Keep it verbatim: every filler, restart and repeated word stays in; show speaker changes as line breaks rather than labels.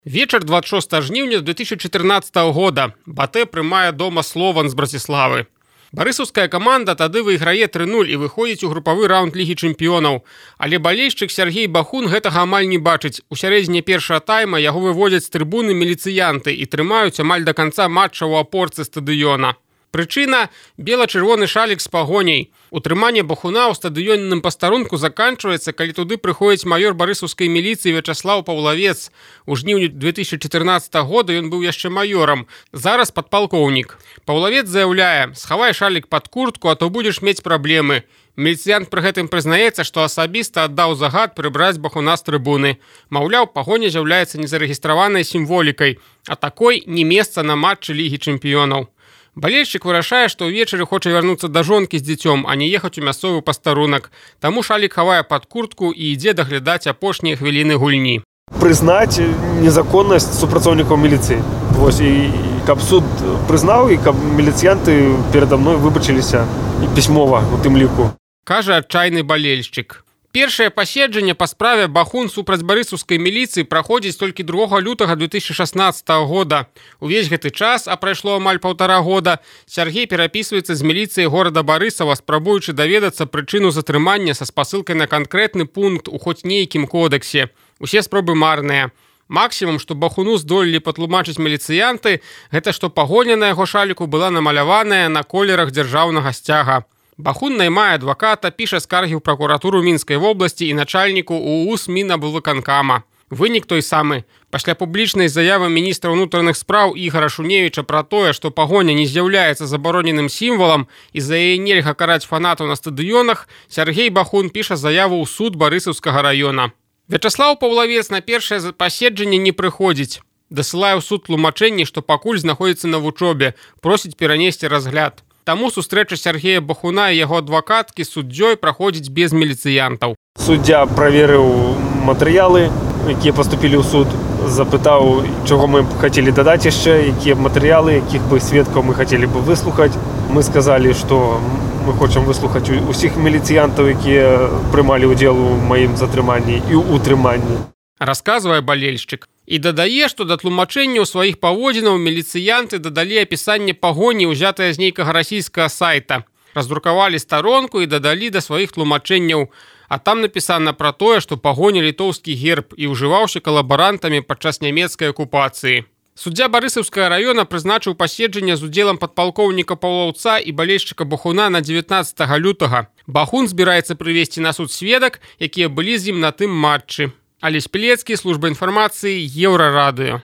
Вечар двадцать шостага жніўня две тысячи чатырнаццатага года. Батэ прымае дома Слован з Браціславы. Барысаўская каманда тады выйграе тры нуль і выходзіць у групавы раунд Лігі чэмпіёнаў. Але балельшчык Сергей Бахун гэтага амаль не бачыць. У сярэдзіне першага тайма яго выводзяць з трыбуны міліцыянты і трымаюць амаль да канца матча ў апорцы стадыёна. Прычына – бела-чырвоны шалік з пагоняй. Утрыманне Бахуна ў стадыённым пастарунку заканчваецца, калі туды прыходзіць маёр барысаўскай міліцыі Вячаслаў Паўлавец. У жніўні две тысячи чатырнаццатага года ён быў яшчэ маёрам, зараз падпалкоўнік. Паўлавец заяўляе: «Схавай шалік пад куртку, а то будзеш мець праблемы». Міліцыянт пры гэтым прызнаецца, што асабіста аддаў загад прыбраць Бахуна з трыбуны. Маўляў, пагоня з'яўляецца незарэгістраванай сімволікай, а такой не месца на матчы Лігі чэмпіёнаў. Балельшчык вырашае, што ўвечары хоча вярнуцца да жонкі з дзіцём, а не ехаць у мясцовы пастарунак. Таму шалік хавае пад куртку і ідзе даглядаць апошнія хвіліны гульні.
Прызнаць незаконнасць супрацоўнікаў міліцыі. Вось, і каб суд прызнаў, і каб міліцыянты перада мной выбачыліся і пісьмова у тым ліку.
Кажа адчайны балельшчык. Першае паседжанне па справе Бахун супраць барысаўскай міліцыі праходзіць толькі другога лютага две тысячи шаснаццатага года. Увесь гэты час, а прайшло амаль паўтара года, Сергей перапісваецца з міліцыяй горада Барысава, спрабуючы даведацца прычыну затрымання са спасылкай на канкрэтны пункт у хоць нейкім кодексе. Усе спробы марныя. Максімум, што Бахуну здолелі патлумачыць міліцыянты, гэта што пагоня на яго шаліку была намаляваная на колерах дзяржаўнага сцяга. Бахун наймае адваката, піша скаргі ў пракуратуру Мінскай вобласці і начальніку УУС Мінаблвыканкама. Вынік той самы. Пасля публічнай заявы міністра ўнутраных спраў Ігора Шуневіча пра тое, што пагоня не з'яўляецца забароненым сімвалам і за яе нельга караць фанатаў на стадыёнах, Сергей Бахун піша заяву ў суд Барысаўскага раёна. Вячаслаў Паўлавец на першае паседжанне не прыходзіць. Дасылае ў суд тлумачэнні, што пакуль знаходзіцца на вучобе, просіць перанесці разгляд. Таму сустрэча Сергея Бахуна і яго адвакаткі з суддзёй праходзіць без міліцыянтаў.
Суддзя праверыў матэрыялы, якія паступілі ў суд, запытаў, чаго мы хацелі дадаць яшчэ, якія матэрыялы, якіх бы сведкаў мы хацелі бы выслухаць. Мы сказалі, што мы хочам выслухаць усіх міліцыянтаў, якія прымалі ўдзел у маім затрыманні і ўтрыманні.
Расказвае балельшчык. І дадае, што да тлумачэнняў сваіх паводзінаў міліцыянты дадалі апісанне пагоні, узятае з нейкага расійскага сайта. Раздрукавалі старонку і дадалі да сваіх тлумачэнняў, а там напісана пра тое, што пагоня літоўскі герб і ўжываўся калабарантамі падчас нямецкай акупацыі. Суддзя Барысаўскага раёна прызначыў паседжанне з удзелам падпалкоўніка Паўлаўца і балельшчыка Бахуна на дзевятнаццатага лютага. Бахун збіраецца прывесці на суд сведак, якія былі з ім на тым матчы. Алесь Пілецкі, служба інфармацыі, Еўрарадыё.